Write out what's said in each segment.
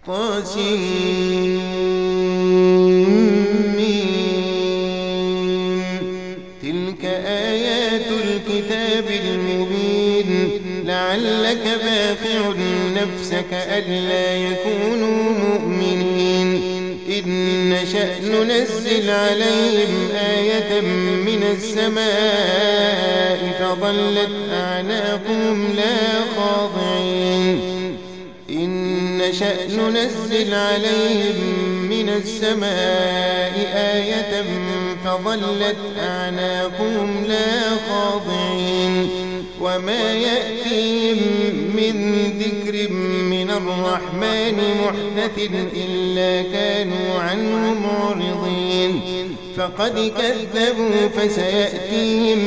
طاسين. تلك آيات الكتاب المبين. لعلك باخع نفسك ألا يكونوا مؤمنين. إن نشأ ننزل عليهم آية من السماء فظلت أعناقهم لا خاضعين. إن نشأ ننزل عليهم من السماء آية فظلت أعناقهم لا خاضعين. وما يأتيهم من ذكر من الرحمن محدث إلا كانوا عنه معرضين. فقد كذبوا فسيأتيهم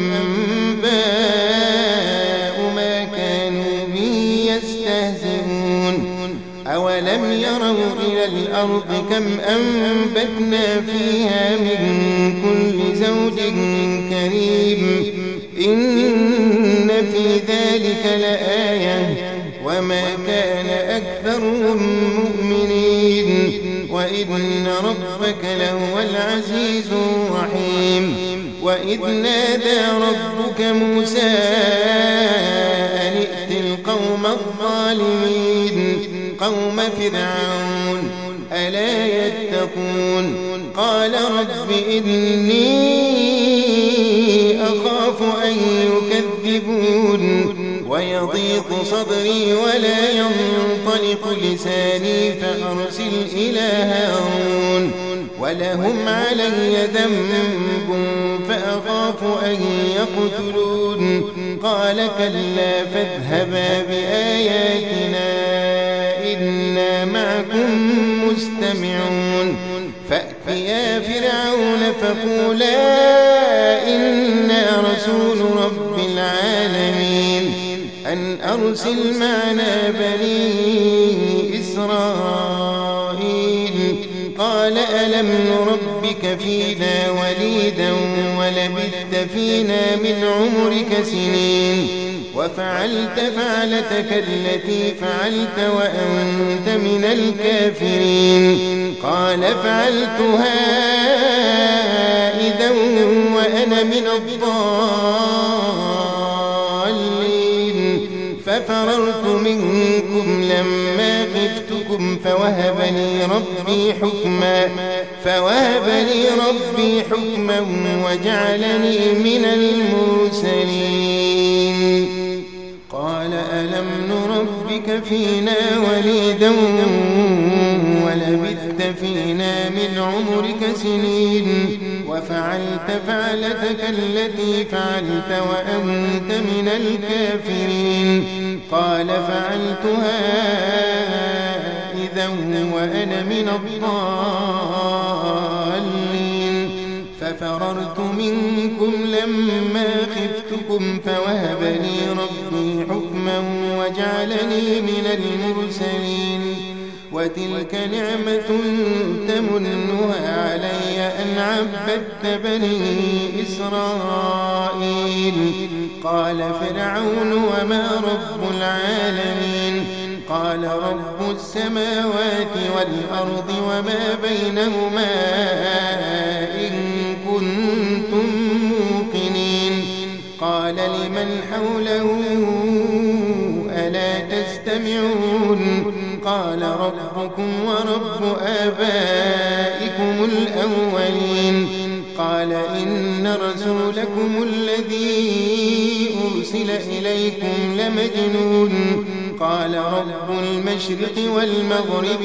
أنباء ما كانوا به يستهزئون. أولم يروا إلى الأرض كم أنبتنا فيها من كل زوج كريم. إن في ذلك لآية وما كان أكثرهم مؤمنين. وإن ربك لهو العزيز الرحيم. وإذ نادى ربك موسى أن ائت القوم الظالمين قوم فرعون ألا يتقون. قال رب إني أخاف أن يكذبون ويضيق صدري ولا ينطلق لساني فأرسل إلى هارون ولهم علي ذنب فأخاف أن يقتلون. قال كلا فاذهبا بآياتنا إنا معكم مستمعون. فأتيا فرعون فقولا إنا رسول رب العالمين أن أرسل معنا بني إسرائيل. قال ألم نربك فينا وليدا ولبثت فينا من عمرك سنين وفعلت فعلتك التي فعلت وأنت من الكافرين. قال فعلتها إذا وأنا من الضالين. ففررت منكم لما خفتكم فوهب لي ربي حكما وجعلني من المرسلين. قال ألم نربك فينا وليدا ولبثت فينا من عمرك سنين وفعلت فعلتك التي فعلت وأنت من الكافرين. قال فعلتها إذا وأنا من الضالين. ففررت منكم لما خفتكم فوهب لي ربي حكما وجعلني من المرسلين. وتلك نعمة تمنها علي أن عبدت بني إسرائيل. قال فرعون وما رب العالمين. قال رب السماوات والأرض وما بينهما إن كنتم موقنين. قال لمن حوله ألا تستمعون. قال ربكم ورب آبائكم الأولين. قال إن رسولكم الذي أرسل إليكم لمجنون. قال رب المشرق والمغرب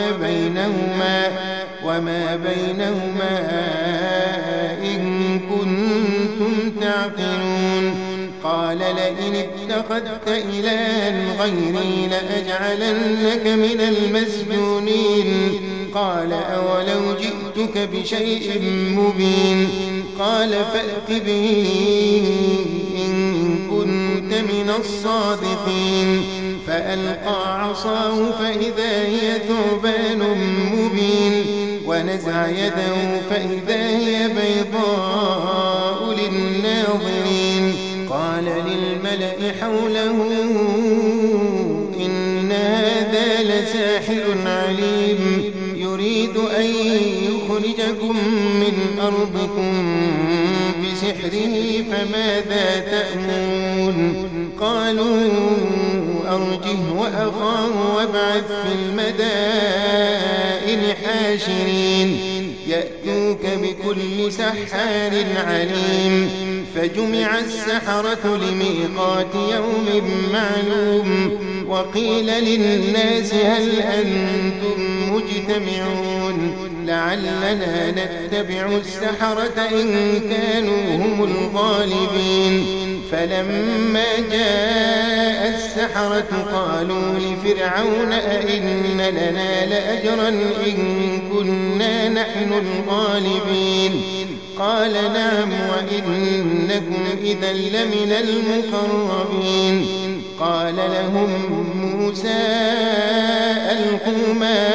وما بينهما إن كنتم تعقلون. قال لئن اتخذت إلها غيري لأجعلنك من المسجونين. قال أولو جئتك بشيء مبين. قال فأت به إن كنت من الصادقين. فألقى عصاه فإذا هي ثعبان مبين ونزع يده فإذا هي بيضاء للناظرين. قال للملأ حوله إن هذا لساحر لساحر عليم يريد أن يخرجكم من أرضكم بسحره فماذا تأمرون قالوا أرجه وأخاه وابعث في المدائن حاشرين يأتوك بكل سحار عليم فجمع السحرة لميقات يوم معلوم وقيل للناس هل أنتم مجتمعون لعلنا نتبع السحرة إن كانوا هم الغالبين فلما جاء السحرة قالوا لفرعون أئن لنا لأجرا إن كنا نحن الغالبين قال نعم وإنكم إذا لمن المقربين قال لهم موسى ألقوا ما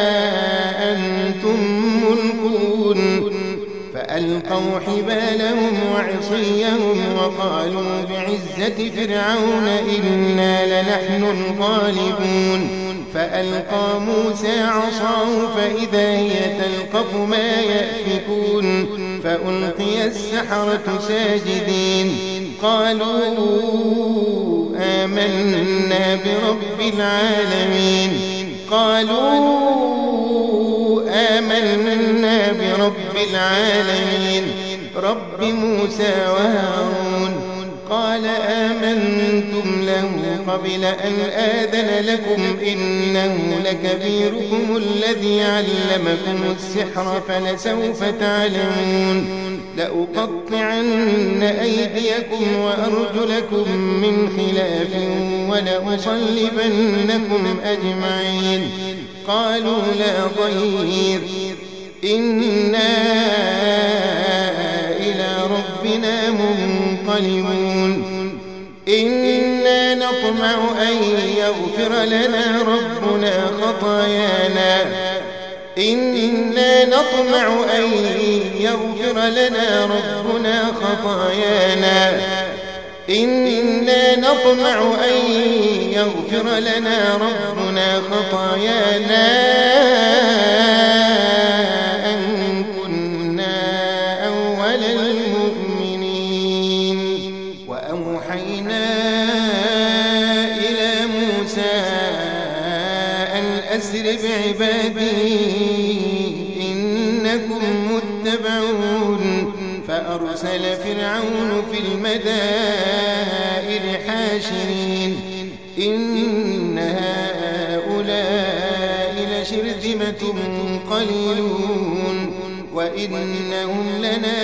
أنتم ملقون فألقوا حبالهم وعصيهم وقالوا بعزة فرعون إنا لنحن الغالبون فألقى موسى عصاه فإذا هي تلقف ما يأفكون فألقي السحرة ساجدين قالوا آمنا برب العالمين رب موسى وهارون قال آمنتم له قبل أن آذن لكم إنه لكبيركم الذي علمكم السحر فلسوف تعلمون لأقطعن أيديكم وأرجلكم من خلاف ولأصلبنكم أجمعين قالوا لا ضير إنا إلى ربنا منقلبون إنا نطمع أن يغفر لنا ربنا خطايانا أن كنا أول المؤمنين وأوحينا إلى موسى أن أسر بعبادي إنكم متبعون فأرسل فرعون في المدائن حاشرين إن هؤلاء لشرذمة قليلون وإنهم لنا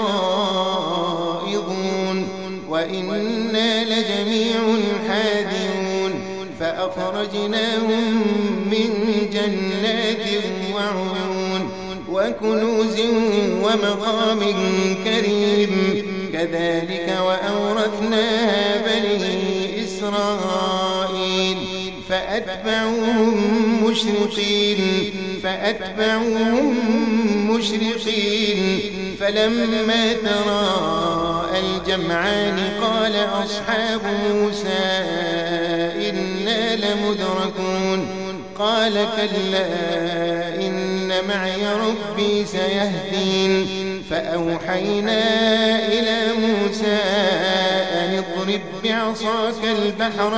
لغائظون وإنا لجميع حاذرون فأخرجناهم من جنات وعيون وكنوز ومقام كريم كذلك وأورثناها بني إسرائيل فأتبعوهم مشرقين فلما تراءى الجمعان قال أصحاب موسى إنا لمدركون قال كلا إن معي ربي سيهدين فأوحينا إلى موسى أن اضرب بعصاك البحر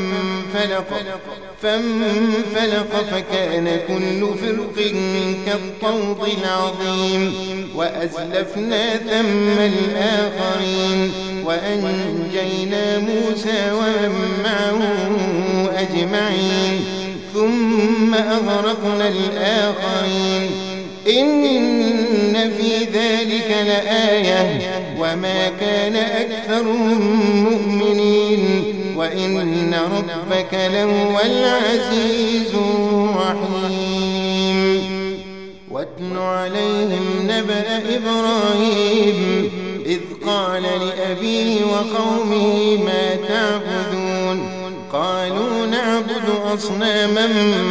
فانفلق فكان كل فرق كالطود العظيم وأزلفنا ثم الآخرين وأنجينا موسى ومن معه أجمعين ثم أغرقنا الآخرين إن في ذلك لآية وما كان أكثرهم مؤمنين وإن ربك لهو العزيز الرحيم واتل عليهم نبأ إبراهيم إذ قال لأبيه وقومه ما تعبدون قالوا نعبد أصناما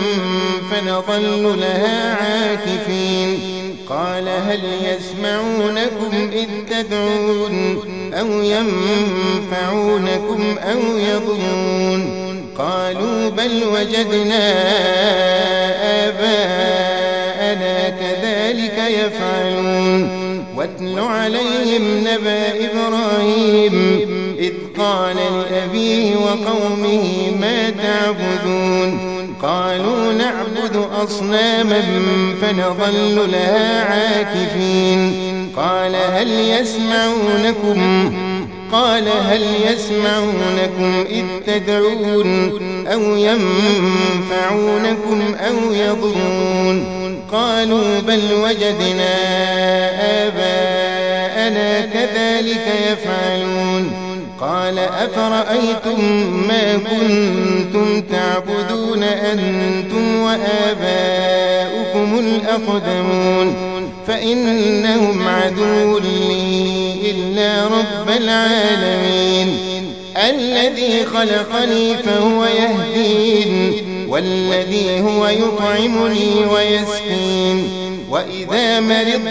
فنظل لها عاكفين قال هل يسمعونكم إذ تدعون أو ينفعونكم أو يضرون قالوا بل وجدنا آباءنا كذلك يفعلون واتل عليهم نبأ إبراهيم إذ قال لأبيه وقومه ما تعبدون قالوا نعبد أصناما فنظل لها عاكفين قال هل يسمعونكم إذ تدعون أو ينفعونكم أو يضرون قالوا بل وجدنا آباءنا كذلك يفعلون قال أفرأيتم ما كنتم تعبدون أنتم وآباؤكم الأقدمون فإنهم عدو لي إلا رب العالمين الذي خلقني فهو يهدين والذي هو يطعمني ويسقين وإذا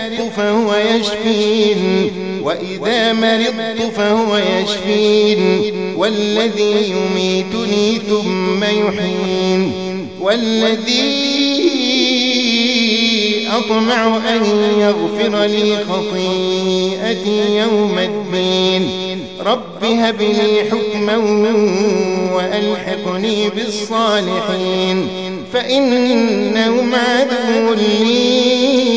مرضت فهو يشفين والذي يميتني ثم يحيين والذي أطمع أن يغفر لي خطيئتي يوم الدين رب هب لي حكما وألحقني بالصالحين فإنهم عدو لي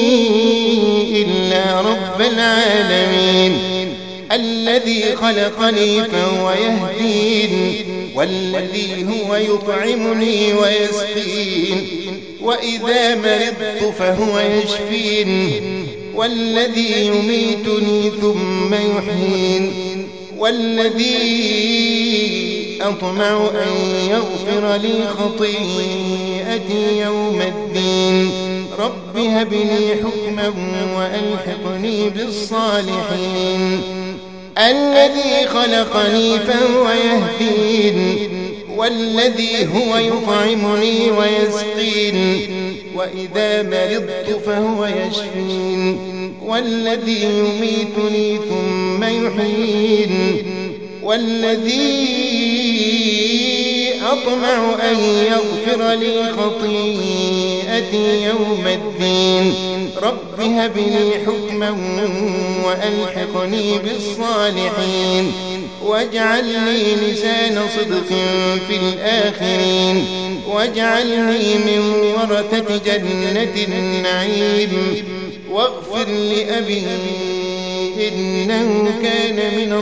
إلا رب العالمين الذي خلقني فهو يهدين والذي هو يطعمني ويسقين وإذا مرضت فهو يشفين والذي يميتني ثم يحيين والذي أطمع أن يغفر لي خطيئتي يوم الدين رب هب لي حكما وألحقني بالصالحين الذي خلقني فهو يهدين والذي هو يطعمني ويسقين وإذا مرضت فهو يشفين والذي يميتني ثم يحيين والذي أطمع أن يغفر لي خطيئتي يوم الدين رب هب لي حكما وألحقني بالصالحين واجعل لي لسان صدق في الآخرين واجعلني من ورثة جنة النعيم واغفر لأبي إنه كان من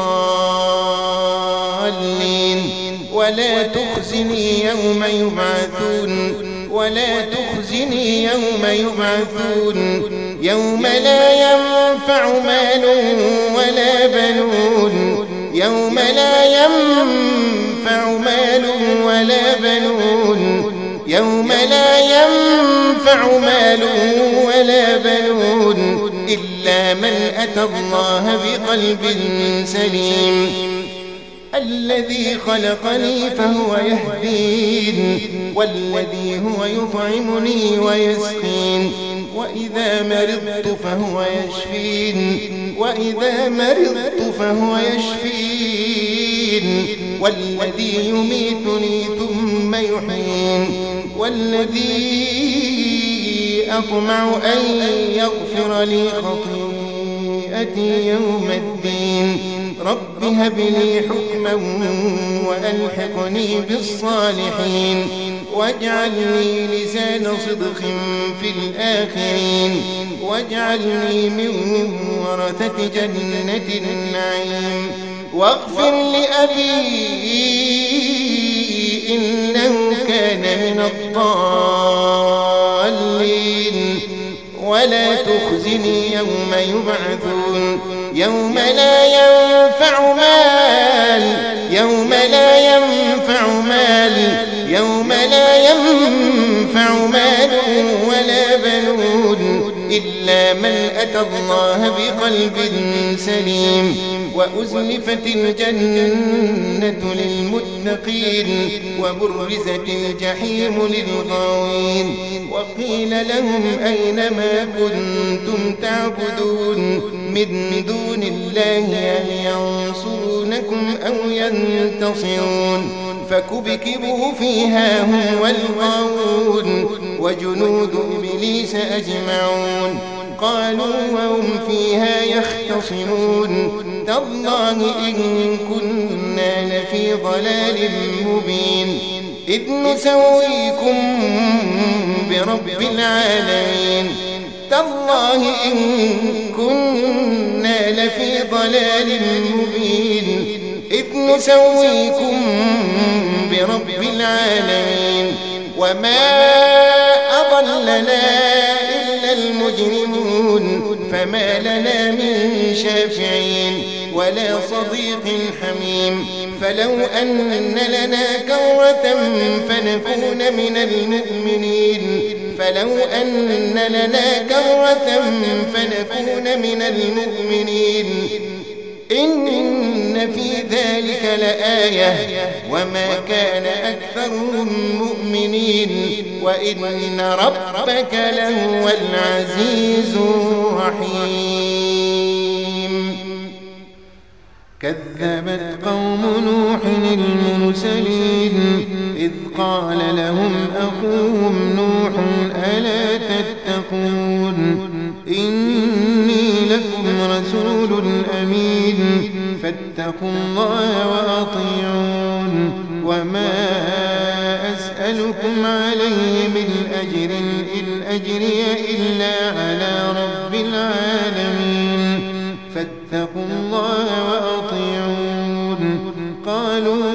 الضالين ولا تخزني يوم يبعثون يوم لا ينفع مال ولا بنون إلا من أتى الله بقلب سليم الذي خلقني فهو يهدين والذي هو يطعمني ويسقين وإذا مرضت فهو يشفين والذي يميتني ثم يحيين والذي أطمع أن يغفر لي خطيئتي يوم الدين رب هب لي حكما وألحقني بالصالحين واجعل لي لسان صدق في الآخرين واجعلني من ورثة جنة النعيم واغفر لأبي إنه كان من الضالين ولا تخزني يوم لا ينفع مال ولا بنون إلا من أتى الله بقلب سليم وأزلفت الجنة للمتقين وبرزت الجحيم للغاوين وقيل لهم أين ما كنتم تعبدون من دون الله هل ينصرونكم أو ينتصرون فكبكبوا فيها هم والغاوون وجنود إبليس أجمعون قالوا وهم فيها يختصمون تالله إن كنا لفي ضلال مبين إذ نسويكم برب العالمين تالله إن كنا لفي ضلال مبين إذ نسويكم برب العالمين وما أضلنا إلا المجرمون فما لنا من شافعين ولا صديق حميم فلو أن لنا كرة فنكون من المؤمنين فلو أن لنا كرة فنكون من المؤمنين إن في ذلك لآية وما كان أكثرهم مؤمنين وإن ربك لهو العزيز الرحيم كذبت قوم نوح المرسلين إذ قال لهم أخوهم نوح ألا تتقون إني لكم رسول أمين فاتقوا الله وأطيعون وما أسألكم عليه من أجر إن أجري إلا على رب العالمين فاتقوا الله وأطيعون قالوا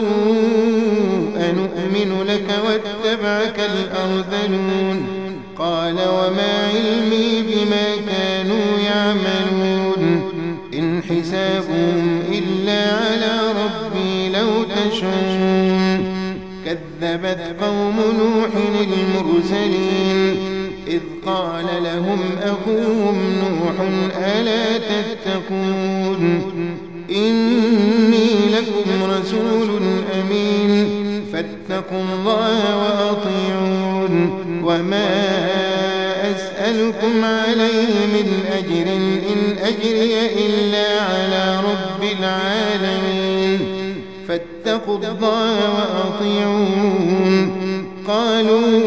أنؤمن لك واتبعك الأرذلون قال وما علمي بما كانوا يعملون إن حسابهم إلا على ربي لو تشعرون كذبت قوم نوح المرسلين إذ قال لهم أخوهم نوح ألا تتقون إني لكم رسول أمين فاتقوا الله وأطيعون وما أسألكم عليه من أجر إن أجري إلا على رب العالمين فاتقوا الله وأطيعون قالوا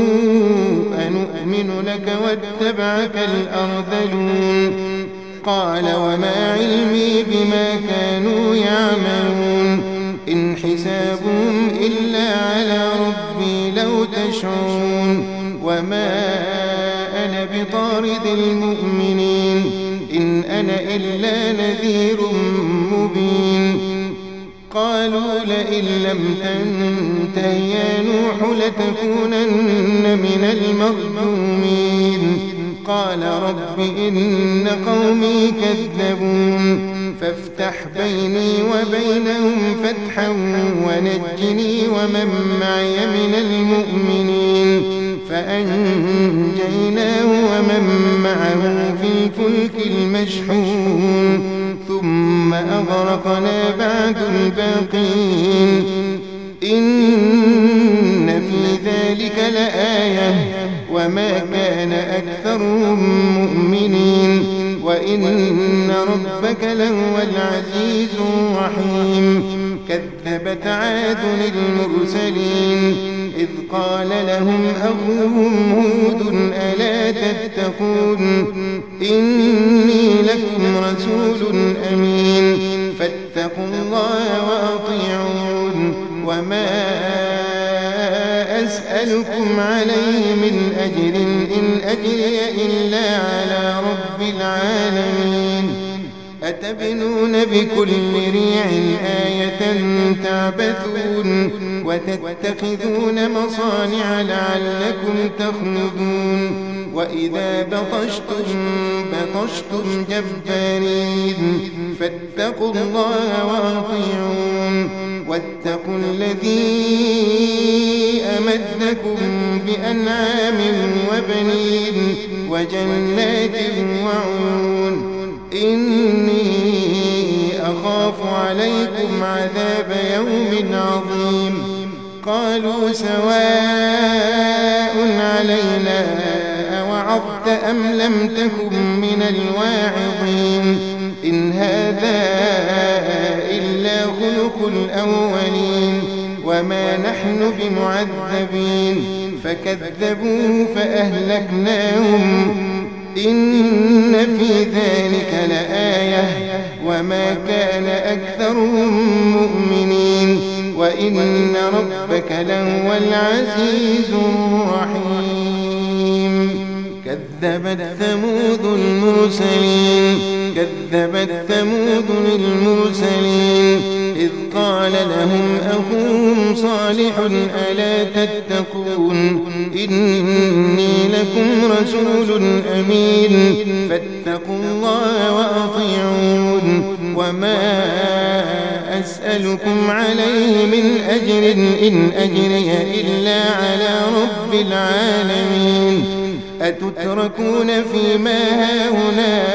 أنؤمن لك واتبعك الأرذلون قال وما علمي بما كانوا يعملون إن حسابهم إلا على ربي لو تشعرون وما أنا بطارد المؤمنين إن أنا إلا نذير مبين قالوا لئن لم تنته يا نوح لتكونن من المرجومين قال رب إن قومي كذبون فافتح بيني وبينهم فتحا ونجني ومن معي من المؤمنين فأنجيناه ومن معه في الفلك المشحون ثم أغرقنا بعد الباقين إن في ذلك لآية وما كان أكثرهم مؤمنين وإن ربك لهو العزيز الرحيم كذبت عاد المرسلين إذ قال لهم أخوهم هود ألا تتقون إني لكم رسول أمين فاتقوا الله وأطيعون وما أسألكم عليه من أجر إن أجري إلا على رب العالمين أتبنون بكل ريع آية تعبثون وتتخذون مصانع لعلكم تخلدون وإذا بطشتم جبارين فاتقوا الله وأطيعون واتقوا الذي أمدكم بأنعام وبنين وجنات وعيون إني أخاف عليكم عذاب يوم عظيم قالوا سواء علينا أوعظت أم لم تكن من الواعظين إن هذا إلا خلق الأولين وما نحن بمعذبين فكذبوه فأهلكناهم إن في ذلك لآية وما كان أكثرهم مؤمنين وإن ربك لهو العزيز الرحيم. كذبت ثمود المرسلين إذ قال لهم أخوهم صالح ألا تتقون إني لكم رسول أمين فاتقوا الله وأطيعون وما أسألكم عليه من أجر إن أجري إلا على رب العالمين. أتتركون فيما هاهنا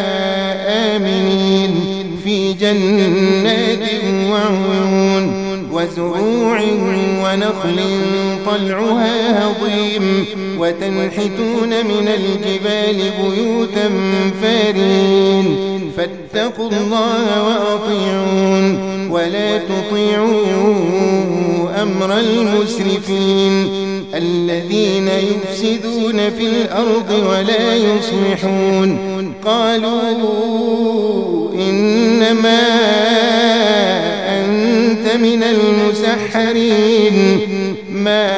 آمنين في جنات وعيون وزروع ونخل طلعها هضيم وتنحتون من الجبال بيوتا فارين فاتقوا الله وأطيعون ولا تطيعوا أمر المسرفين الذين يفسدون في الأرض ولا يصلحون. قالوا إنما أنت من المسحرين ما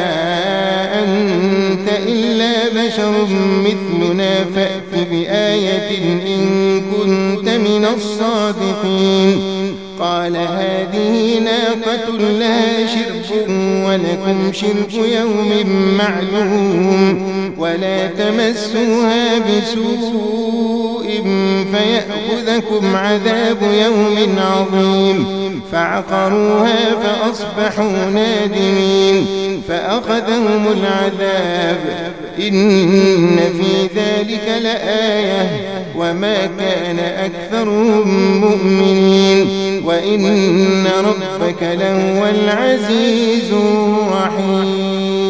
أنت إلا بشر مثلنا فأت بآية إن كنت من الصادقين. قال هذه ناقة لها شرب ولكم شرب يوم معلوم ولا تمسوها بسوء فيأخذكم عذاب يوم عظيم. فعقروها فأصبحوا نادمين فأخذهم العذاب إن في ذلك لآية وما كان أكثرهم مؤمنين وإن ربك لهو العزيز الرحيم.